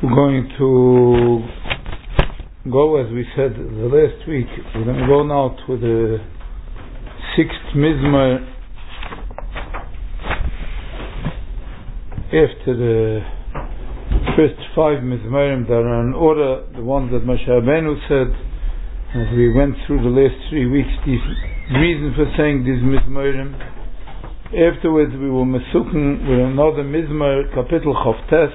We're going to go, as we said the last week, we're going to go now to the 6th Mizmor after the first 5 Mizmorim that are in order, the ones that Moshe Rabbeinu said. As we went through the last 3 weeks, the reason for saying these Mizmorim. Afterwards we will mesuken with another Mizmor, Kapitel Chavtes,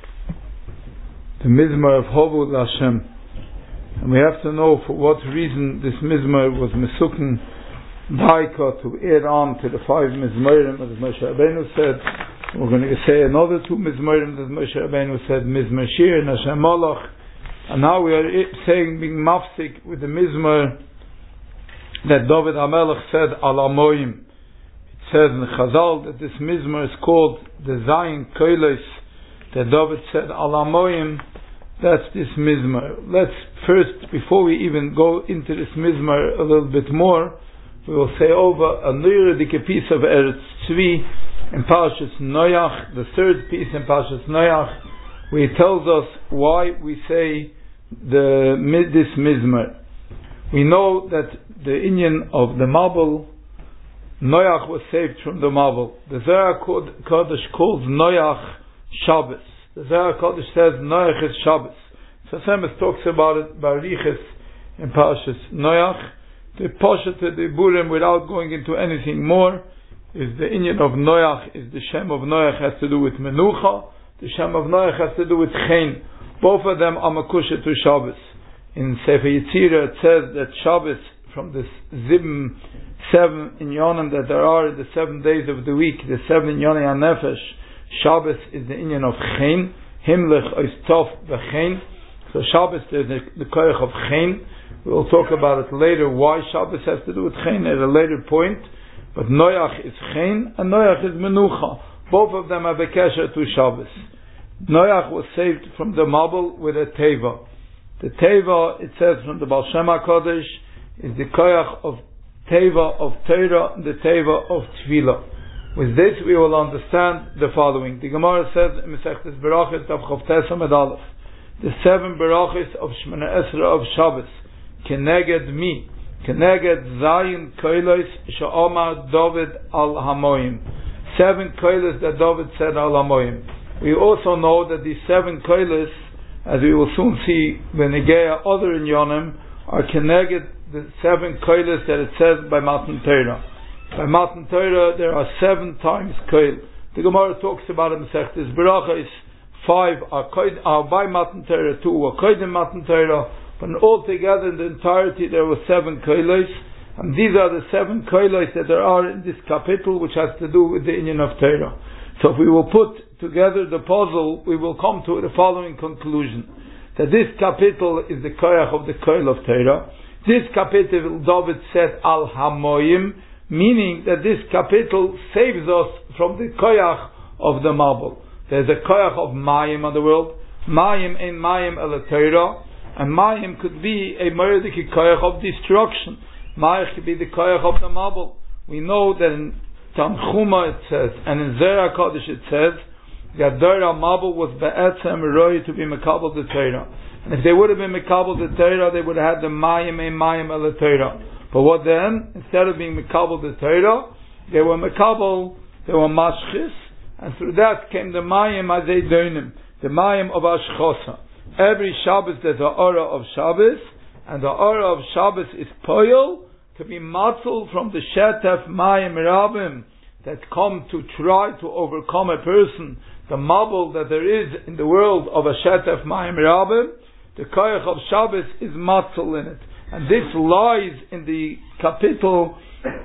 the Mizmor of Hovud Hashem. And we have to know for what reason this Mizmor was mesuken Daika to add on to the 5 Mizmorim as Moshe Rabbeinu said. We're going to say another 2 Mizmorim that Moshe Rabbeinu said, Mizmor Shir and Hashem Malach. And now we are saying, being mafsik with the Mizmor that David HaMelech said, Al Amoyim. It says in Chazal that this Mizmor is called the Zayin Koilos, that David said, Al Amoyim. That's this Mizmor. Let's first, before we even go into this Mizmor a little bit more, we will say over a neurodike piece of Eretz Tzvi in Parshas Noach, the 3rd piece in Parshas Noach, where it tells us why we say this Mizmor. We know that the inyan of the Mabul, Noach was saved from the Mabul. The Zohar Kodesh calls Noach Shabbos. The Zohar Kodesh says Noach is Shabbos. So Semes talks about it, Bariches in Parshas Noach. The Poshet, the Burim, without going into anything more, is the inyan of Noach, is the Shem of Noach has to do with Menucha, the Shem of Noach has to do with Chen. Both of them are Makusha to Shabbos. In Sefer Yetzirah it says that Shabbos, from the 7 inyanim that there are, the 7 days of the week, the 7 inyanim HaNefesh, Shabbos is the inyan of Chen. Himlech is Tov v'Chen. So Shabbos is the koyach of Chen. We will talk about it later, why Shabbos has to do with Chen at a later point. But Noach is Chen and Noach is Menucha. Both of them have a kesher to Shabbos. Noach was saved from the Mabul with a Teva. The Teva, it says from the Baal Shem HaKadosh, is the koyach of Teva of Torah and the Teva of Tefillah. With this we will understand the following. The Gemara says in Masechtas Berachos of Chavtes Amud Aleph, the 7 Berachos of Shemona Esra of Shabbos, Keneged Mi, Keneged Zayin Koilos She'omar David Al Hamoyim. 7 Koilos that David said Al Hamoyim. We also know that these 7 Koilos, as we will soon see, when Negeya other inyanim, are Keneged the 7 Koilos that it says by Matan Torah. By Matan Torah there are 7 times Koil. The Gemara talks about it in Masechtas Berachos. 5 are by Matan Torah, 2 are Koidim Matan Torah, but altogether in the entirety there were 7 Koilos, and these are the 7 Koilos that there are in this capital, which has to do with the inyan of Torah. So if we will put together the puzzle, we will come to the following conclusion, that this capital is the koyach of the Koil of Torah. This capital David said Al Hamoyim, meaning that this capital saves us from the koyach of the Mabul. There's a koyach of Mayim on the world. Mayim ain't Mayim el Torah, and Mayim could be a murdic koyach of destruction. Mayim could be the koyach of the Mabul. We know that in Tanchuma it says, and in Zohar Kodesh it says, that Dora Mabul was be'etzem roi to be mekabel the Torah. And if they would have been mekabel the Torah, they would have had the Mayim ein Mayim el Torah. But what then? Instead of being mekabel the Torah, they were mekabel, they were mashchis, and through that came the Mayim Azeidonim, the Mayim of Ashchosa. Every Shabbos there's a Aura of Shabbos, and the Aura of Shabbos is Poyel, to be matzul from the Shetef Mayim Rabim, that come to try to overcome a person, the Mabul that there is in the world of a Shetef Mayim Rabim. The Koyach of Shabbos is matzul in it. And this lies in the capital,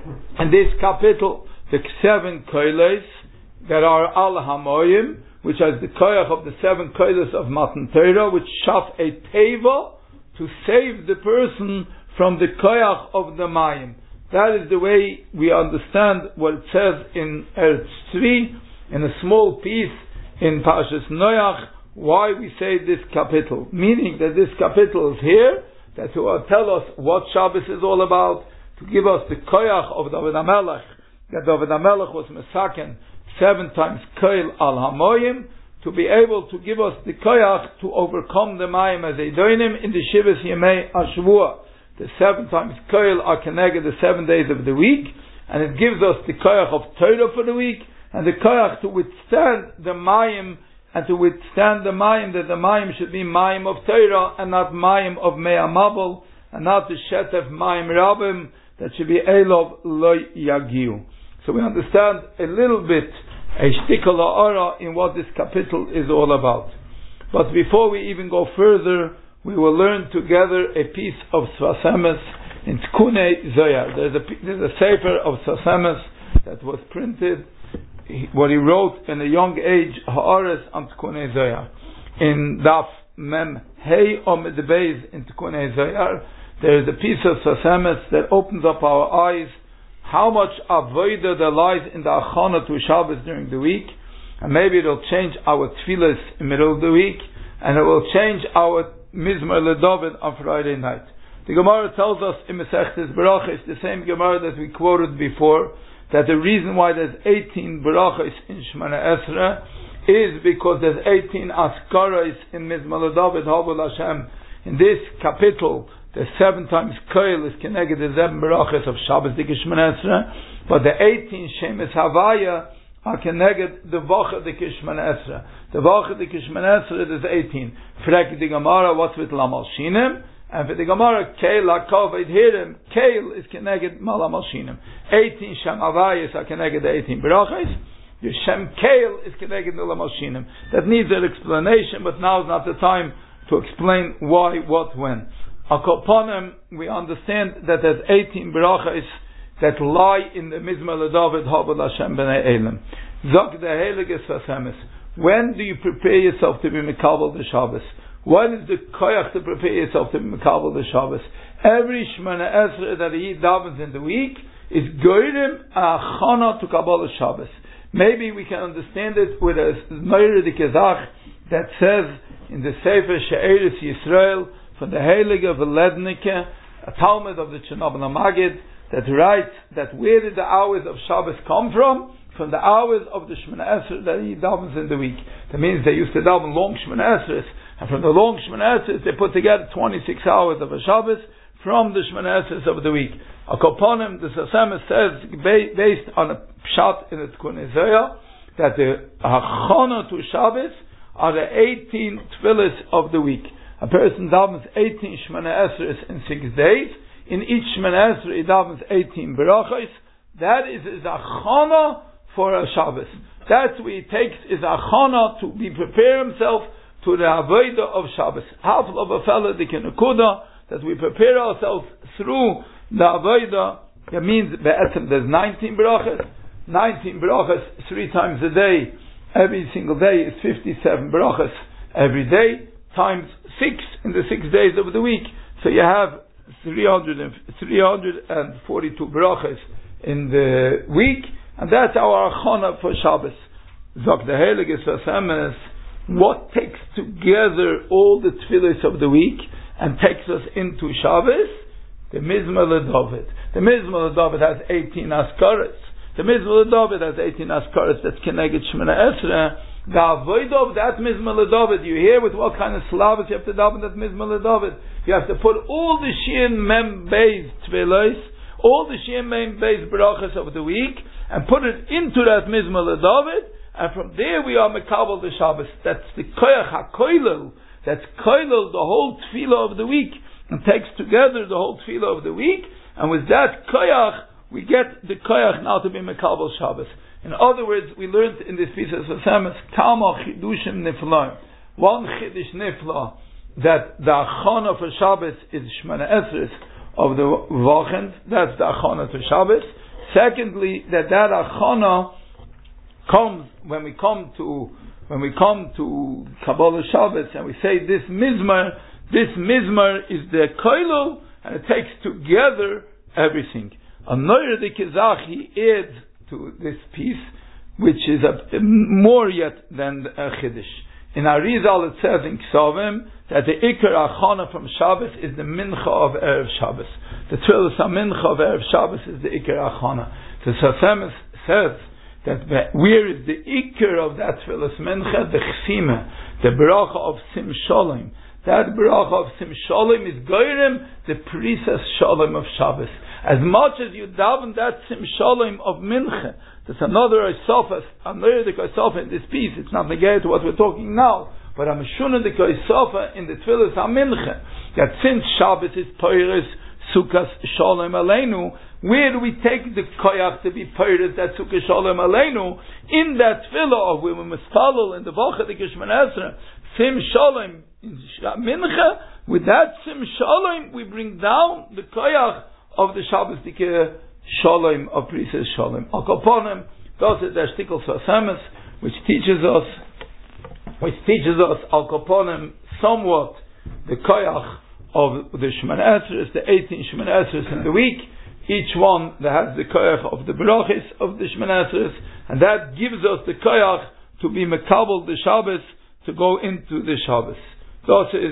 the 7 Koilos that are Al Hamoyim, which is the koyach of the 7 Koilos of Matan Torah, which shaf a teva to save the person from the koyach of the Mayim. That is the way we understand what it says in Eretz Tzvi, in a small piece in Parshas Noach, why we say this capital. Meaning that this capital is here, that to tell us what Shabbos is all about, to give us the koyach of David HaMelech, that David HaMelech was mesaken 7 times Koil Al Hamoyim, to be able to give us the koyach to overcome the mayim as eidonim in the Shivas Yemei Ashvua. The 7 times koil are connected the 7 days of the week, and it gives us the koyach of Torah for the week, and the koyach to withstand the mayim, and to withstand the mayim, that the mayim should be mayim of Torah, and not mayim of Mei Mabel, and not the shetef mayim rabim, that should be elov loy yagiu. So we understand a little bit a shtickle ha'ara in what this capital is all about. But before we even go further, we will learn together a piece of Sfas Emes in Tkunei Zohar. There's a sefer of Sfas Emes that was printed, what he wrote in a young age, Ha'ares on Tkunei Zohar. In Daf Mem Hey Omid Beis in Tkunei Zohar, there is a piece of Sfas Emes that opens up our eyes how much avodah there lies in the achana to Shabbos during the week, and maybe it'll change our tefillas in the middle of the week, and it will change our mizmor leDavid on Friday night. The Gemara tells us in Masechtes Berachos, the same Gemara that we quoted before, that the reason why there's 18 Berachos in Shemana Esra is because there's 18 Askaros in mizmor leDavid Havul Hashem. In this capital, the 7 times koil is connected the 7 berachos of Shabbos Dik Shemana Esra, but the 18 Shemes Havaya are connected the Vacha Dik Shemana Esra. The Vacha Dik Shemana Esra is 18. Frek the Gemara, what's with Lamal Shinim? And for the Gemara, Keil HaKov Eidhirim, Keil is connected Malamal Shinim. 18 Shem Havayas are connected the 18 berachos. The Shem Keil is connected to Lamal Shinim. That needs an explanation, but now is not the time to explain why, what, when. Akoponim, we understand that there's 18 berachos that lie in the Mizmor LeDavid Havul Hashem B'nai Elim. Zok the Heilige Sfas Emes. When do you prepare yourself to be Mekabel the Shabbos? When is the koyach to prepare yourself to be Mekabel the Shabbos? Every Shemana Esra that he davens in the week is goyrim achana to Kabbalah Shabbos. Maybe we can understand it with a Meir de Kezach that says in the Sefer She'eres Yisrael, from the Heilige Velednike, a Talmud of the Chernobyl Magid, that writes that where did the hours of Shabbos come from? From the hours of the Shemana Esrei that he davens in the week. That means they used to daven long Shemana Esrei, and from the long Shemana Esrei they put together 26 hours of a Shabbos from the Shemana Esrei of the week. A Koponim, the Sfas Emes says, based on a pshat in the Tkunei Zohar, that the Hachana to Shabbos are the 18 tefillas of the week. A person davens 18 Shemana Esrei in 6 days. In each Shemana Esrei he davens 18 berachos. That is achana for a Shabbos. That's what he takes is achana to be prepare himself to the avodah of Shabbos. Half of a fellow the kenekuda that we prepare ourselves through the avodah. That means there's 19 berachos. 19 berachos 3 times a day. Every single day is 57 berachos every day, times 6 in the 6 days of the week. So you have 342 berachos in the week, and that's our achana for Shabbos. Zok the Heilige Sfas Emes, what takes together all the tefillos of the week and takes us into Shabbos? The Mizmor LeDavid. The Mizmor LeDavid has 18 askaros. The Mizmor LeDavid has 18 askaros that's connected Shemana Esra. The avodah of that Mizmor LeDavid, you hear with what kind of slavos you have to daven that Mizmor LeDavid. You have to put all the Shein Mem Beis tefillos, all the Shein Mem Beis berachos of the week, and put it into that Mizmor LeDavid, and from there we are Mekabel the Shabbos. That's the Koyach HaKoilel. That's Koilel, the whole tefillah of the week, and takes together the whole tefillah of the week, and with that Koyach, we get the Koyach now to be Mekabel Shabbos. In other words, we learned in this piece of Sfas Emes, Kama Chidushim Niflaim. One Chidush Nifla, that the Achana for Shabbos is Shemana Esrei of the Wochend. That's the Achana to Shabbos. Secondly, that Achana comes when we come to Kabbalah Shabbos and we say this Mizmor is the Koilel, and it takes together everything. A Noyer de Kezachi adds to this piece, which is more yet than a Chiddush. In Arizal it says in Ksavim that the Iker Achana from Shabbos is the Mincha of Erev Shabbos. The Tfilas HaMincha of Erev Shabbos is the Iker Achana. The Sfas Emes says that where is the ikar of that tefillas mincha, the chsima, the bracha of sim shalom. That bracha of sim shalom is goyrem the prisas shalom of Shabbos. As much as you daven that sim shalom of mincha, there's another isofas, another isofa in this piece. It's not negated to what we're talking now, but I'm shunah the isofa in the tefillas mincha that since Shabbos is poiris sukas shalom aleinu. Where do we take the koyach to be poiris that sukas shalom aleinu? In that tefillah of when we mistalel in the Vacha the Gishman Ezra sim shalom in mincha. With that sim shalom, we bring down the koyach of the Shabbos dike shalom of Prisas shalom. Al Kaponim does it der Shtikl Sasemes, which teaches us Al Kaponim somewhat the koyach of the Shemana Esrei, the 18 Shemana Esrei in the week. Each one that has the koyach of the brachis of the Shemana Esrei, and that gives us the koyach to be mekabel the Shabbos, to go into the Shabbos. Thus is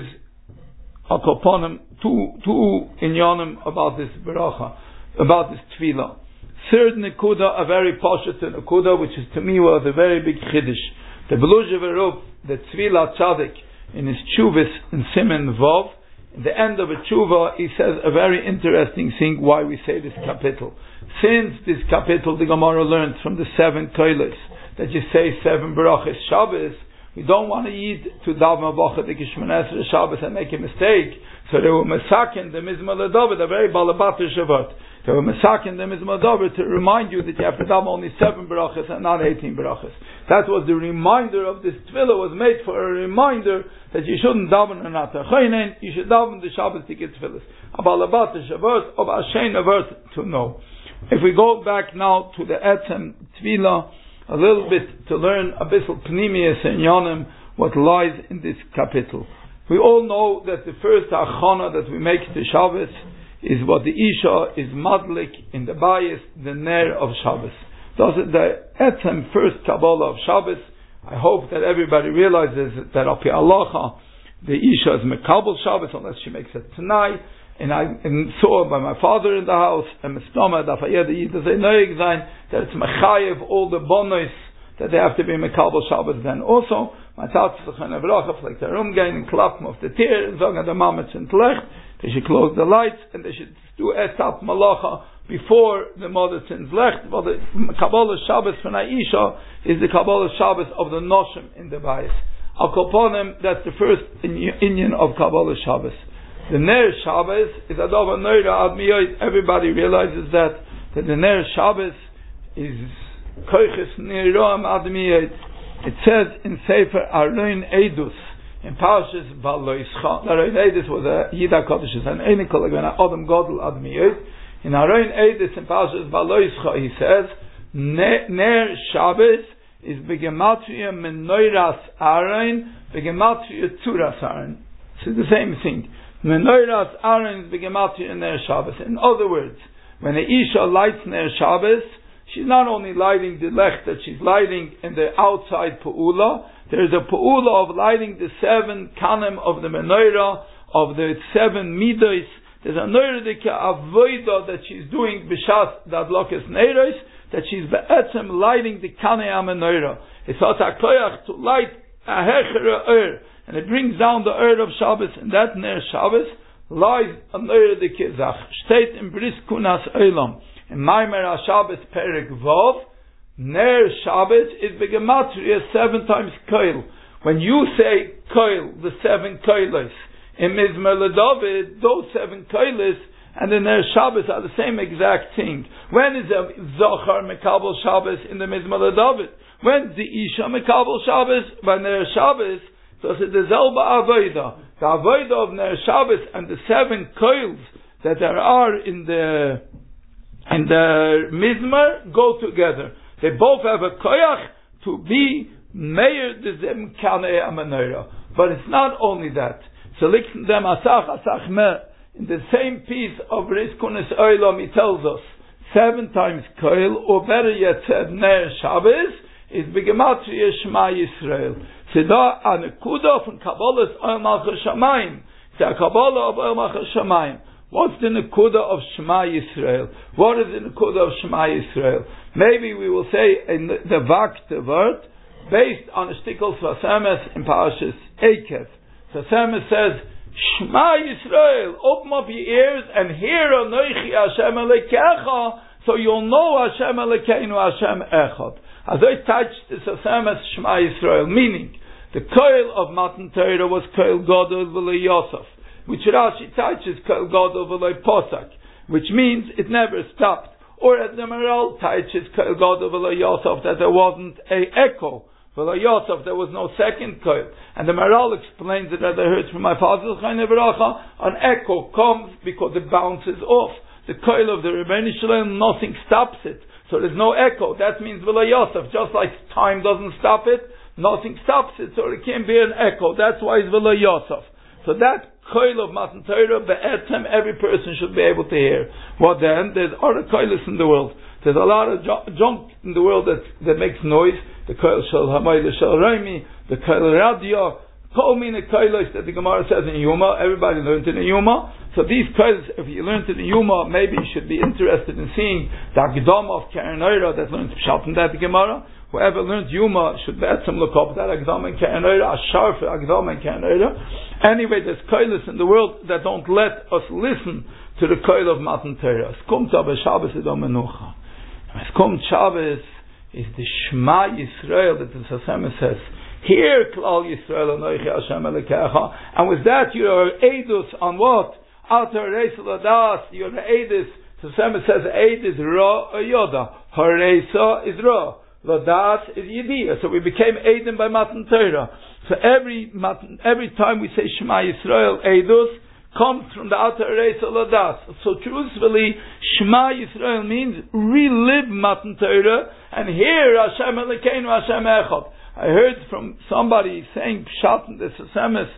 Al Kaponim two inyanim about this bracha, about this tefillah. Third nekuda, a very pashut nekuda, which is to me was a very big chiddush. The Belujev Eruv, the tefillah tzaddik, in his tshuvis in Simen Vav, at the end of a tshuva, he says a very interesting thing why we say this kapitel. Since this kapitel the Gemara learned from the 7 koilos that you say 7 brachas Shabbos, we don't want to eat to daven avacha the Gishman Esrei Shabbos and make a mistake. So they were masakin the Mizmor LeDavid, a very balabater shavat. They were masakin the Mizmor LeDavid to remind you that you have to daven only 7 brachas and not 18 brachas. That was the reminder of this tefillah, was made for a reminder that you shouldn't daven an atachaynen, you should daven the Shabbos ticket tefillahs. A balabater shavat of Ashein avert to know. If we go back now to the Etzem tefillah, a little bit to learn a bit of Pnimius and Yonim, what lies in this capital. We all know that the first achana that we make to Shabbos is what the Isha is madlik in the bayis, the ner of Shabbos. Thus the etzem first Kabbalah of Shabbos. I hope that everybody realizes that Api Alacha, the Isha is Mekabel Shabbos unless she makes it tonight. And I saw by my father in the house, and Mestama, that it's Mechayev, all the bonus that they have to be Mekabel Shabbos then. Also, my Tats like the room gain and klap of the tear, and Zog and the Mametz and Tlech, they should close the lights, and they should do Estat Malacha before the Mother Tzins Lech. Well, the Kabbalah Shabbos for Naisha is the Kabbalah Shabbos of the Noshim in the Bayis. Al Koponim, that's the first Inyan of Kabbalah Shabbos. The Ner Shabbos is Adova Neira Ad Miyot. Everybody realizes that the Ner Shabbos is Koiches Neiroam Ad Miyot. It says in Sefer Aroin Eidus in Parshas Valoischa. Aroin Eidus was a Yida Kodesh, an Einikol again, Adam Godel Ad Miyot. In Aroin Eidus in Parshas Valoischa he says Ner Shabbos is Begematria Menoiras Aroin, Begematria Tzuras Aroin. It's the same thing. Menoiras Aaron is begematria in Ner Shabbos. In other words, when the Isha lights Ner Shabbos, she's not only lighting the lech that she's lighting in the outside Pa'ula, there's a Pa'ula of lighting the 7 kanem of the menorah, of the 7 midos. There's a Neuradika Avoida that she's doing B'shas Dadlokas Neiros, that she's be'etzem lighting the kanei menorah. It's a koyach to light a hechera ur, and it brings down the Ur of Shabbos, and that Ner Shabbos lies on Ur de Kizach. State in Bris Kunas Eilam, in Maimer HaShabbos Perek Vav, Ner Shabbos is Begematria 7 times Koil. When you say Koil, the 7 Koilos, in Mizmor LeDavid, those 7 Koilos and the Ner Shabbos are the same exact thing. When is a Zohar Mekabel Shabbos in the Mizmor LeDavid? When's the Isha Mekabel Shabbos? By Ner Shabbos, so it's the Zelba Avoida. The Avoida of Ner Shabbos and the 7 koils that there are in the Mizmor go together. They both have a koyach to be Meir de Zem Kanei Amenorah. But it's not only that. So listen them Asach Me, in the same piece of Rizkunis Oilam, he tells us 7 times koil, or better yet said Ner Shabbos, is Begematria Shema Yisrael. Seda anekuda from Kabbalah's Oil Malchus Shamayim. It's a Kabbalah of Oil Malchus Shamayim. What's the Nekuda of Shema Yisrael? What is the Nekuda of Shema Yisrael? Maybe we will say the Vakta word based on a Shtikol Sasemes in Parashas Eikev. Sasemes says, Shema Yisrael, open up your ears and hear Anoichi Hashem Elekecha, so you'll know Hashem Elekeinu Hashem Echad. As I touched the Sasemes Shema Yisrael, meaning the Koil of Matan Torah was Koil Gadol V'lo Yosef, which Rashi touches Koil Gadol V'lo Posak, which means it never stopped. Or as the Maral touches Koil Gadol V'lo Yosef, that there wasn't a echo. V'lo Yosef, there was no second Koil. And the Maral explains it, as I heard from my father, an echo comes because it bounces off. The Koil of the Rebbeinu Shalom, nothing stops it. So there's no echo. That means V'lo Yosef. Just like time doesn't stop it, nothing stops it. So it can't be an echo. That's why it's V'lo Yosef. So that Koil of Matan Torah, be'etzem, every person should be able to hear. What then? There's other Koilis in the world. There's a lot of junk in the world that makes noise. The Koil Shel Hamayla Shel Raimi, the Koil Radio, Kol Mina Koilis that the Gemara says in Yuma. Everybody learned in the Yuma. So these Koilis, if you learned in the Yuma, maybe you should be interested in seeing the Agdam of Keren Oira that learns Pshat in that Gemara. Whoever learns Yuma should be'etzem look up that Agdam and Keren Oira, a sharp Agdam and Keren Oira. Anyway, there's Koilis in the world that don't let us listen to the Koil of Matan Torah. Es kommt aber Shabbos Edom Menucha. Es kommt Shabbos is the Shema Yisrael that the Sasemes says, Hear Klal Yisrael Anoichi Hashem Elekecha. And with that you are Eidus on what? Alter Reis Ladas, you're the Eidus. Sasemes says Eid is Ra or Yoda. Hareisa is Ra. Ladas is Yediyah. So we became Eidim by Matan Torah. So every time we say Shema Yisrael, Eidus comes from the Alter Reis Ladas. So truthfully, Shema Yisrael means relive Matan Torah and hear Hashem Elekeinu Hashem Echad. I heard from somebody saying Pshat in the Sasemes,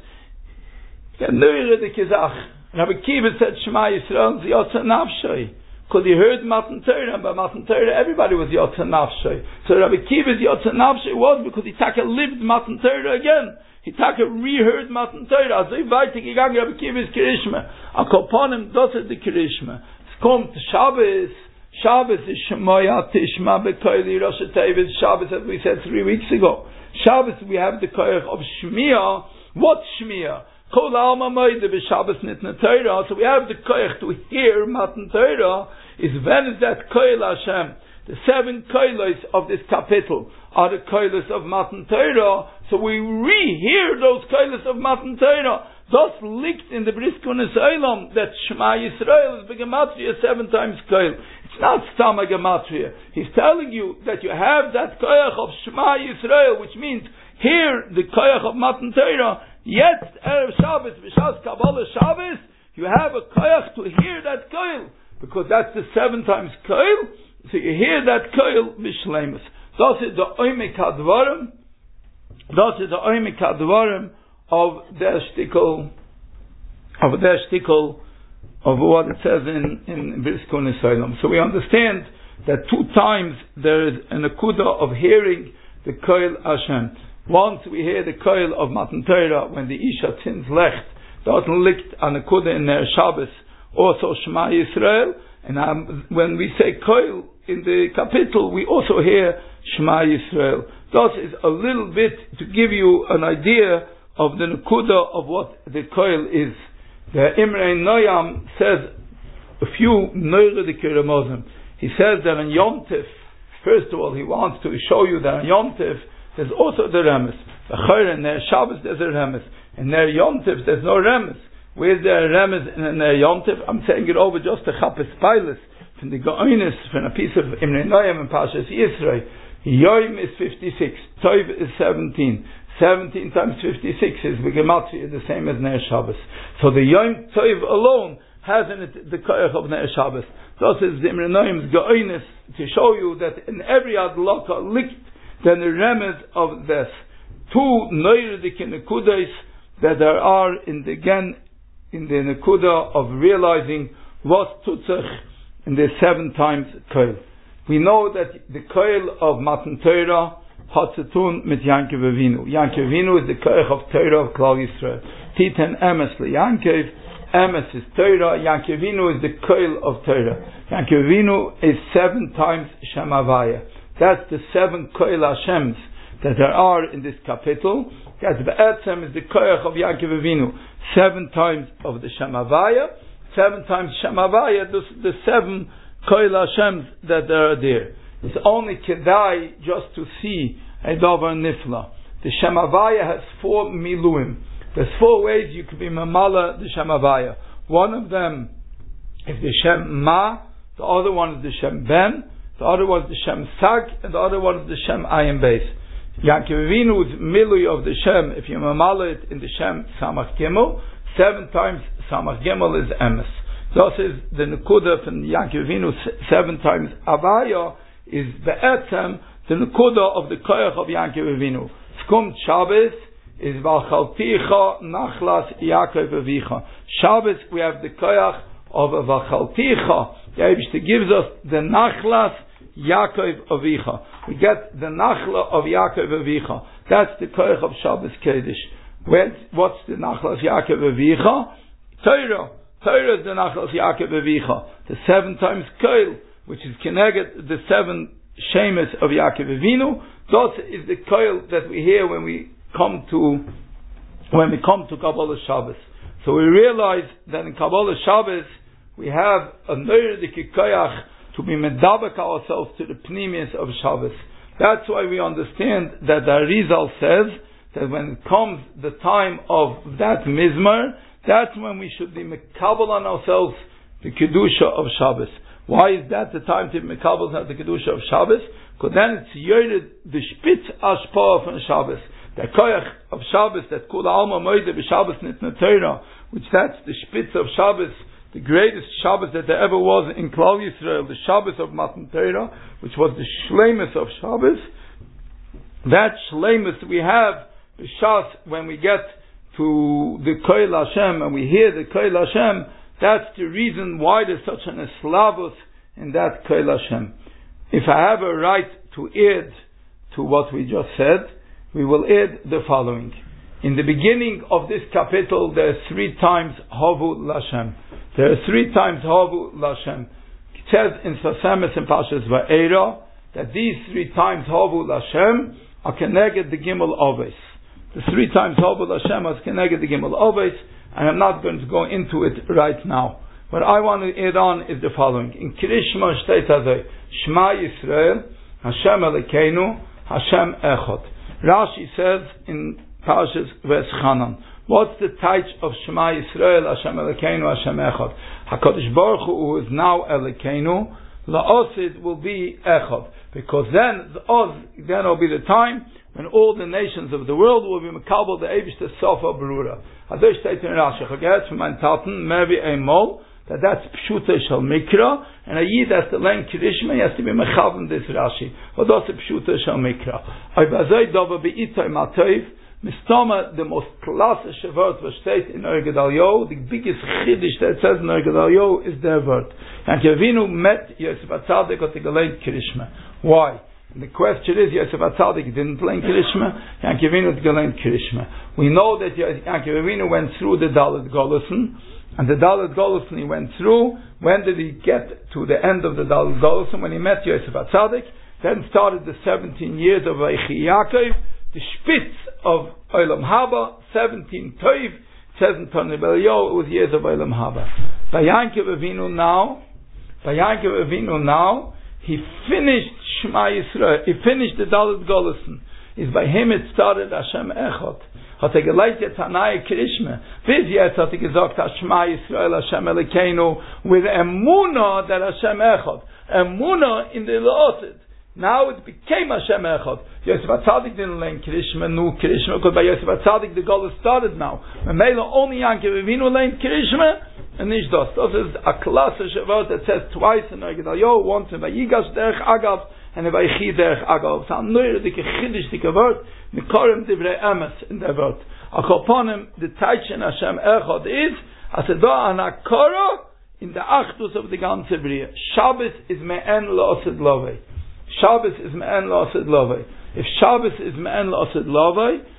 Rabbi Kiva said Shema Yisrael is Yotze Nafshoi, because he heard Matan Torah, and by Matan Torah everybody was Yotze Nafshoi. So Rabbi Kiva's Yotze Nafshoi was because he lived Matan Torah again. He reheard Matan Torah. Also weiter gegangen Rabbi Kiva's Kirishma. A Koponim does the Kirishma. Es kommt Shabbos. Shabbos is Shemoya Tishma Bekoili Rosh Tevis. Shabbos, as we said 3 weeks ago. Shabbos we have the koyach of Shmiya. What Shmiya? Kol Alma Moide b'Shabbos Nitna Torah. So we have the koyach to hear Matan Torah. Is when is that koil Hashem? The 7 koilos of this capital are the koilos of Matan Torah. So we rehear those koilos of Matan Torah. Thus liegt in the Bris Kunis Olam that Shema Yisrael is begematria 7 times koil. It's not Stama Gematria. He's telling you that you have that koyach of Shema Yisrael, which means hear the koyach of Matan Torah. Yet Erev Shabbos, V'shas Kabbalah Shabbos, you have a koyach to hear that koil, because that's the 7 times koil. So you hear that koil Mishlemus. Thus is the Oimik HaDvarim. Thus is the Oimik HaDvarim of their shtickle, of what it says in Bris Kunis Olam. So we understand that 2 times there is an akuda of hearing the koil Hashem. Once we hear the koil of Matan Torah when the Isha Tzins Lecht, doesn't licht an akuda in their Shabbos, also Shema Yisrael. And when we say koil in the capital, we also hear Shema Yisrael. Thus is a little bit to give you an idea of the nekuda of what the koil is. The Imre Noyam says a few Neurediker Ramozim. He says that on Yom Tif, first of all, he wants to show you that on Yom Tif there's also the Remes. The Chayr in their Shabbos there's a Remes. In their Yom Tif there's no Remes. Where's there a Remes in their Yom Tif? I'm saying it over just to Chapes Pilas from the Go'onis, from a piece of Imre Noyam and Pashas Yisrael. Yom is 56, Tov is 17. 17 times 56 is Begematria, the same as Ner Shabbos. So the Yom Tov alone has in it the koyach of Ner Shabbos. Thus is the Imre Noyam's Go'onis to show you that in every adlaka licht then the remez of this 2 Neuredik Nekudas that there are in the Nekuda of realizing what tutzach in the 7 times koil. We know that the koil of Matan Torah hat zu tun mit Yankov Avinu. Yankov Avinu is the koil of Torah of Klal Yisrael. Titen emes le Yankov, Emes is Torah, Yankov Avinu is the Koil of Torah. Yankov Avinu is 7 times Shem Havaya. That's the 7 Koil Hashems that there are in this capital. That's Be'etzem is the Koyach of Yankov Avinu. 7 times of the Shem Havaya, 7 times Shem Havaya, the 7 Koil Hashems that are there. It's only Kedai just to see a Davar Nifla. The Shem Havaya has 4 Miluim. There's 4 ways you could be Mamala the Shem Havaya. One of them is the Shem Ma, the other one is the Shem Ben, the other one is the Shem Sag, and the other one is the Shem Ayin Beis. Yankov Avinu's Milui of the Shem, if you Mamala it in the Shem Samach Gimel, 7 times Samach Gimel is Emes. Thus is the Nekuda from Yankov Avinu 7 times Havaya is Be'etzem, the Nekuda of the Koyach of Yankov Avinu. Skum Shabbos is Vachalticha Nachlas Yaakov Avicha. Shabbos we have the Koyach of Vachalticha. The Eibishter gives us the Nachlas Yaakov Avicha. We get the Nachla of Yaakov Avicha. That's the Koyach of Shabbos Kodesh. What's the Nachlas Yaakov Avicha? Torah. Torah is the Nachlas Yaakov Avicha. The 7 times Koil, which is connected the 7 Shemes of Yaakov Avinu. That is the Koil that we hear when we come to Kabbalah Shabbos. So we realize that in Kabbalah Shabbos we have a Neurdik Koyach to be medabek ourselves to the Pnimius of Shabbos. That's why we understand that the Arizal says that when it comes the time of that Mizmar, that's when we should be mekabel on ourselves the Kedusha of Shabbos. Why is that the time to be mekabel on the Kedusha of Shabbos? Because then it's yored the Spitz Ashpah from Shabbos. The Koyach of Shabbos, that Kula Alma Moide b'Shabbos Nitna Torah, which that's the Spitz of Shabbos, the greatest Shabbos that there ever was in Klal Yisrael, the Shabbos of Matan Torah, which was the Shleimus of Shabbos. That Shleimus we have, B'Shas, when we get to the Koil Hashem and we hear the Koil Hashem, that's the reason why there's such an eslavus in that Koil Hashem. If I have a right to add to what we just said, we will add the following. In the beginning of this capital, there are 3 times Havu Lashem. There are 3 times Havu Lashem. It says in Sasemes and Pashas Va'era that these 3 times Havu Lashem are connected the Gimel Oves. The 3 times Havu Lashem are connected the Gimel Oves, and I'm not going to go into it right now. What I want to add on is the following. In Krishma Shteit Hazeh, Shema Yisrael, Hashem Elokeinu, Hashem Echad. Rashi says in Parshas Veschanan, what's the type of Shema Yisrael, Hashem Elokeinu, Hashem Echad? HaKadosh Baruch Hu, who is now Elokeinu, La'osid will be Echad. Because then will be the time when all the nations of the world will be Mekabel, the Eibishter Sofa Berura. Hadosh Teit in Rashi, Chaget from mein Taten, Mervi Eimol, that's Pshuta Shal Mikra, and a Yid has to learn Kirishma, he has to be Mechav this Rashi. But that's Pshuta Shal Mikra. Aibazai Dova Be'itay Matoiv, Mistama, the most classic word was stated in Ohr Gedalia, the biggest Chiddush that says in Ohr Gedalia is their word. Yankov Avinu met Yosef HaTzadik at the Galein Kirishma. Why? And the question is, Yosef HaTzadik didn't learn Kirishma, Yankov Avinu at Galein Kirishma. We know that Yankov Avinu went through the Dalet Golusen, and the Dalet Golusen he went through. When did he get to the end of the Dalet Golusen? When he met Yosef HaTzadik, then started the 17 years of Vaychi Yaakov, the Spitz of Olam Haba, 17 Toiv. It says in Tony Belio, it was years of Olam Haba. By Yankov Avinu now, he finished Shema Yisrael, he finished the Dalet Golusen. Is by him it started Hashem Echad. Hat gelegt jetzt a neue Krishma. Bis jetzt hat gesagt, Shema Yisrael, Hashem Elokeinu, with Emunah that Hashem Echad. Emunah in the La'osid. Now it became Hashem Echad. Yosef HaTzadik didn't learn Krishma, new Krishma, because by Yosef HaTzadik the Gola started now. Memela only Yankov Avinu learned Krishma, and nicht das. Das is a classic word that says twice in Ohr Gedalia, once in Vayigash Derech Agav, and in Vayichi Derech Agav. It's a neuerdike, chiddishdike word, Mikorim Divrei Emes in the word. Akoponim, the Taichin Hashem Echad is, as a da anakora, in the Achdus of the ganze Bria. Shabbos is me'en la'osid lovei. Shabbos is me'en la'osid lovei. If Shabbos is me'en la'osid lovei,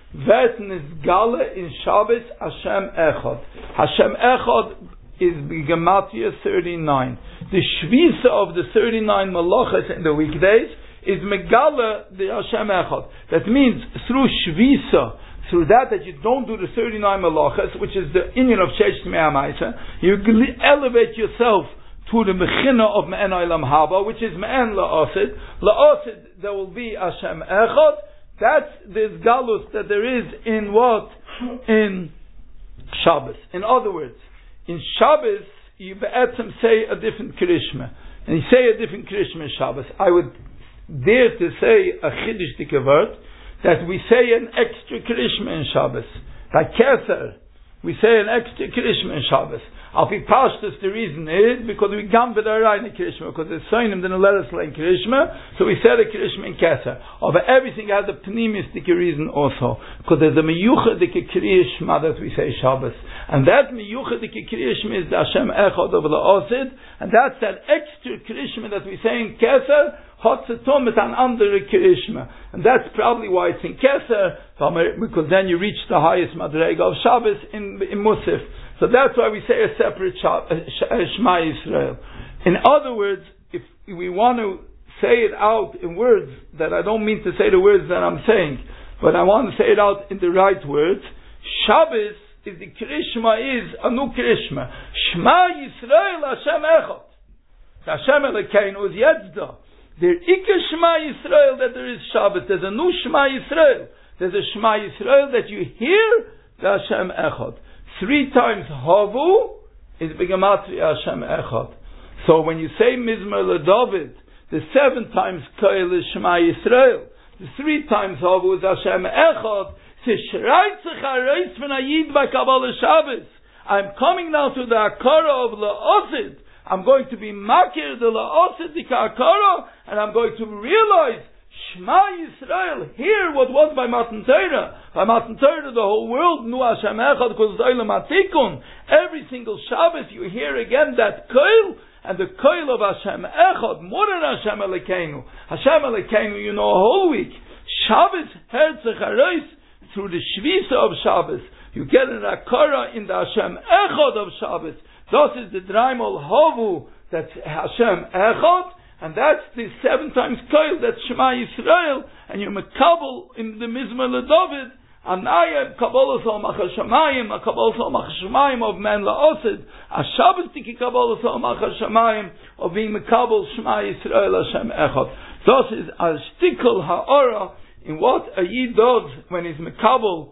Verten is Gala in Shabbos Hashem Echad. Hashem Echad is Gematria 39. The Shvisa of the 39 Malachas in the weekdays is Megala the Hashem Echad. That means through Shvisa, through that you don't do the 39 Malachas, which is the Inyan of Sheish Tmei HaMaisa, you elevate yourself to the Mechina of Me'en Olam Haba, which is Me'en La'asid. La'asid, there will be Hashem Echad. That's this galus that there is in what? In Shabbos. In other words, in Shabbos, you be'etzem say a different Krishma. And you say a different Krishma in Shabbos. I would dare to say a Chiddush word, that we say an extra Krishma in Shabbos. Like Keser, we say an extra Krishma in Shabbos. Al Pi Pashtus, the reason is because we gambled our right in Krishma, because the Sainim didn't let us learn Krishma, so we said a Krishma in Keser. But everything has a pneumistic reason also, because there's a miyuchadik Krishma that we say Shabbos, and that miyuchadik Krishma is the Hashem Echad of the Osid, and that's that extra Krishma that we say in Keser, Hotzetom is an andere Krishma, and that's probably why it's in Keser, because then you reach the highest Madrega of Shabbos in Musaf. So that's why we say a separate Shema Yisrael. In other words, if we want to say it out in words that I don't mean to say the words that I'm saying, but I want to say it out in the right words, Shabbos is the Krishma is a new Krishma. Shema Yisrael Hashem Echad. Hashem Elokeinu is Yetzda. There Ike Shema Yisrael that there is Shabbos. There's a new Shema Yisrael. There's a Shema Yisrael that you hear the Hashem Echad. 3 times Havu is Begematria Hashem Echad. So when you say Mizmor LeDavid, the 7 times Koil is Shema Yisrael. The 3 times Havu is Hashem Echad. I'm coming now to the Akara of La'osid. I'm going to be Makir the La'osid the Akara, and I'm going to realize Shema Yisrael, hear what was by Matan Torah. By Matan Torah, the whole world knew Hashem Echad because it's Olam Atikun. Every single Shabbos you hear again that Koil, and the Koil of Hashem Echad, more than Hashem Elokeinu. Hashem Elokeinu, you know, a whole week. Shabbos, Herzach Harois, through the Shvisa of Shabbos, you get an Akara in the Hashem Echad of Shabbos. Thus is the Draimol Havu, that's Hashem Echad, and that's the 7 times Koil, that's Shema Yisrael, and you're Mekabel in the Mizmor LeDavid, Anaya Kabbalah Sol Machar Shamayim, a Kabbalah Sol Machar Shamayim of Man LaOsid, a Shabbos Tiki Kabbalah Sol Machar Shamayim of being Mekabel Shema Yisrael Hashem Echad. Thus is a Shtikol Ha'ora in what a Yid does when he's Mekabel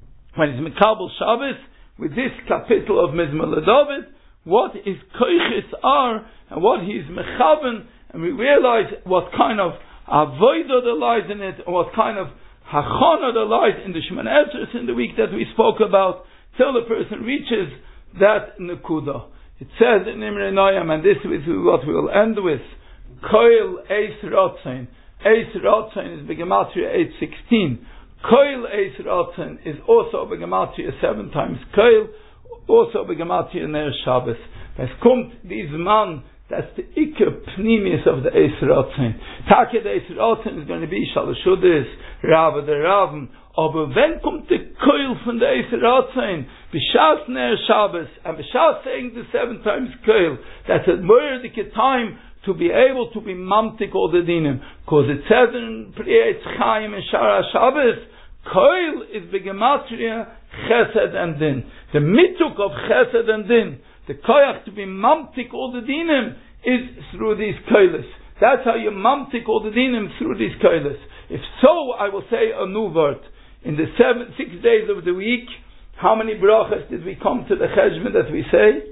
Shabbos, with this capital of Mizmor LeDavid, what his koiches are, and what he's mechaven, and we realize what kind of avodah there lies in it, and what kind of hachana there lies in the Shemona Esrei in the week that we spoke about, till the person reaches that nekuda. It says in Imre Noyam, and this is what we will end with, Koil Eis Rotzain. Eis Rotzain is Begematria 8:16. Koil Eis Rotzain is also Begematria 7 times Koil, also Begematria Ner Shabbos. Es kommt this man, that's the Iker Pnimius of the Eis Rotzain. Take the Eis Rotzain is going to be Shalashudis, Rava the Raven. Aber when kommt the Koil from the Eis Rotzain? B'shas Ner Shabbos, and b'shas saying the 7 times Koil, that's a worthy time to be able to be mamtik all the dinim, because it says in Priyetz Chaim and Shara Shabbos, Koil is Begematria Chesed and Din. The mituk of Chesed and Din, the koyach to be mamtik all the dinim, is through these koilis. That's how you mamtik all the dinim, through these koilis. If so, I will say a new word. In the 6 days of the week, how many brachas did we come to the cheshbon that we say?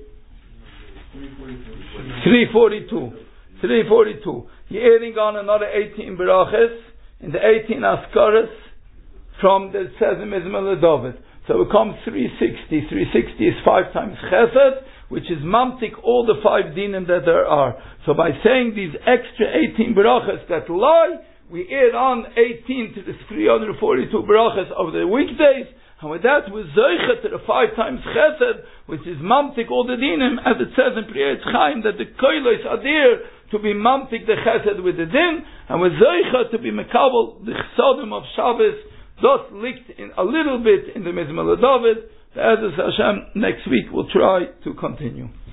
342. 342. You're adding on another 18 brachas in the 18 askaras from the Sezim Mizmor LeDavid. So it comes 360. 360 is 5 times chesed, which is mamtik all the 5 dinim that there are. So by saying these extra 18 brachas that lie, we add on 18 to the 342 brachas of the weekdays, and with that we zeicha to the 5 times chesed, which is mamtik all the dinim, as it says in Priyetz Chaim, that the koilos are there to be mamtik the chesed with the din, and with zeicha to be mekabel the chsadim of Shabbos Das liegt in a little bit in the Mizmor LeDavid. Be'ezus Hashem, next week we'll try to continue.